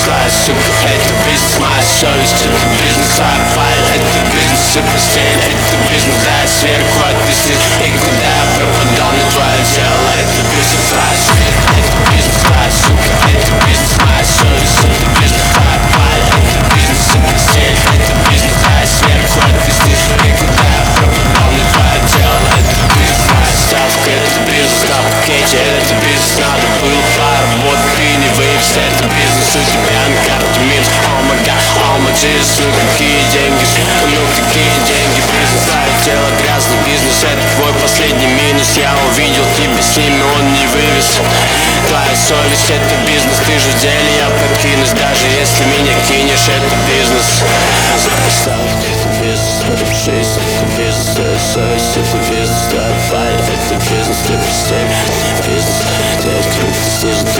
твоя сука, это бизнес, моя совесть, это бизнес, твоя файл, это бизнес, и постель, это бизнес, да, сверху отвисит, и куда я пропадал, на твое тело, это бизнес, твоя свет, это бизнес, твоя сука, это бизнес, моя совесть, это бизнес, твоя файл, это бизнес, и постель, это бизнес, да, сверху отвисит, и куда я пропадал, на твое тело, это бизнес, моя ставка, это бизнес, ставка кетча, это бизнес, надо было поработать, ты не выпись, это бизнес, у тебя на карте минус, oh my god, oh my Jesus, ну какие деньги, ну какие деньги, бизнес, твое тело грязный бизнес, это твой последний минус, я увидел тебя с ними, он не вывез, твоя совесть, это бизнес, ты же в деле, я покинусь, даже если меня кинешь, это бизнес, поставь, это бизнес, это жизнь, это бизнес, твоя совесть, это бизнес, твоя файл, это бизнес, ты постель, бизнес, ты открыт снизу.